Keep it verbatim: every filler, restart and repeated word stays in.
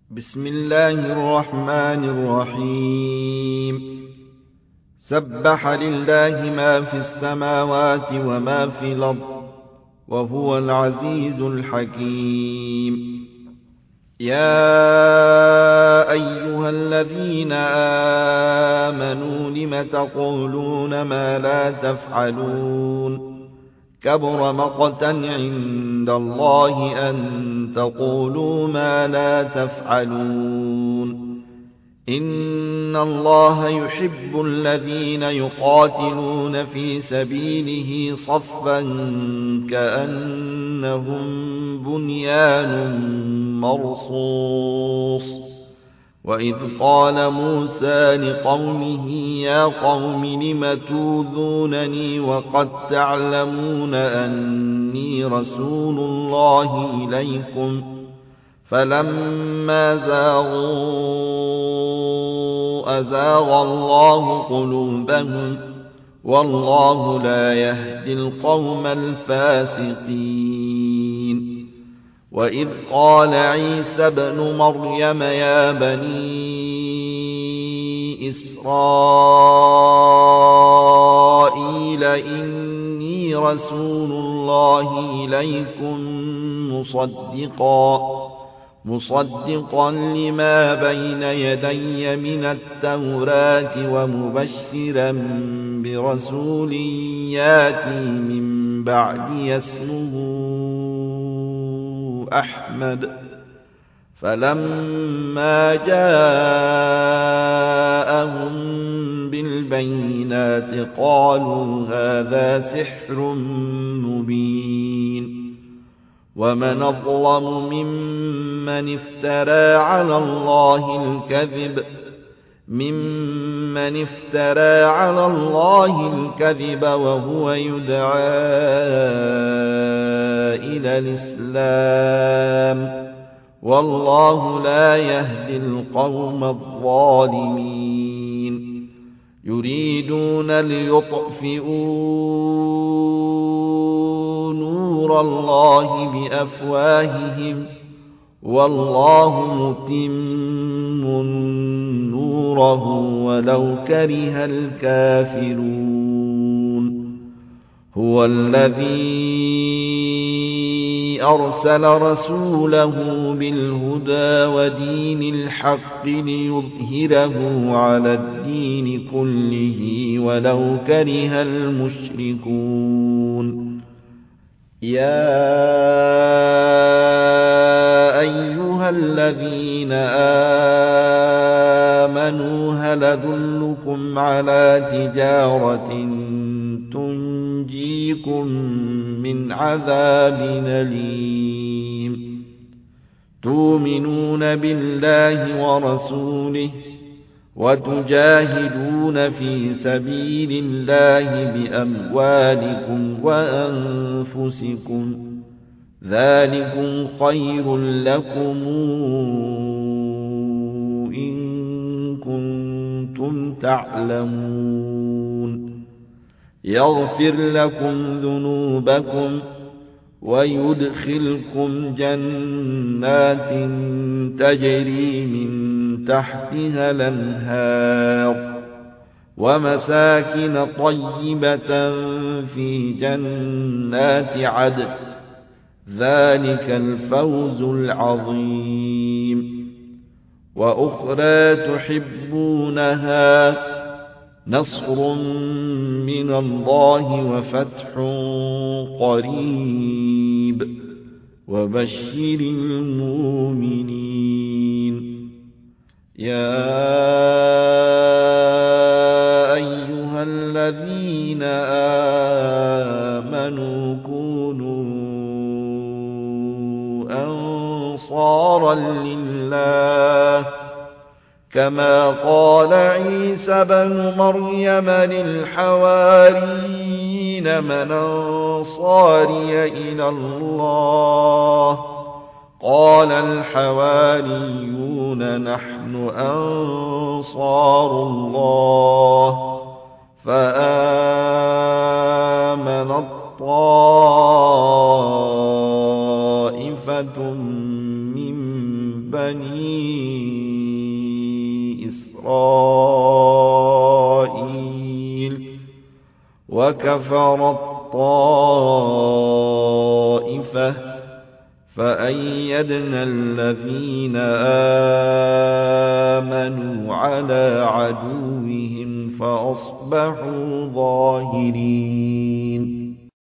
بسم الله الرحمن الرحيم سبح لله ما في السماوات وما في الأرض وهو العزيز الحكيم. يا أيها الذين آمنوا لم تقولون ما لا تفعلون كبر مقتا عند الله أن تقولوا ما لا تفعلون. إن الله يحب الذين يقاتلون في سبيله صفا كأنهم بنيان مرصوص. وإذ قال موسى لقومه يا قوم لم توذونني وقد تعلمون أني رسول الله إليكم فلما زاغوا أزاغ الله قلوبهم والله لا يهدي القوم الفاسقين. وإذ قال عيسى ابن مريم يا بني إسرائيل إني رسول الله إليكم مصدقا مصدقا لما بين يدي من التوراة ومبشرا برسول ياتي من بعدي اسمه أحمد. فلما جاءهم بالبينات قالوا هذا سحر مبين. ومن أظلم ممن افترى على الله الكذب ممن افترى على الله الكذب وهو يدعى إلى الإسلام والله لا يهدي القوم الظالمين. يريدون ليطفئوا نور الله بأفواههم والله متم نوره ولو كره الكافرون. هو الذي أرسل رسوله بالهدى ودين الحق ليظهره على الدين كله ولو كره المشركون. يا أيها الذين آمنوا هل أدلكم على تجارة تنجيكم من عذاب أليم تؤمنون بالله ورسوله وتجاهدون في سبيل الله بأموالكم وأنفسكم ذلكم خير لكم إن كنتم تعلمون. يغفر لكم ذنوبكم ويدخلكم جنات تجري من تحتها الأنهار ومساكن طيبة في جنات عدن ذلك الفوز العظيم. وأخرى تحبونها نصر من الله وفتح قريب وبشر المؤمنين. يا أيها الذين آمنوا كونوا أنصارا لله كما قال عيسى بن مريم للحواريين من أنصاري إلى الله قال الحواريون نحن أنصار الله فآمن الطائفة من بني بني إسرائيل وكفر الطائفة فأيدنا الذين آمنوا على عدوهم فأصبحوا ظاهرين.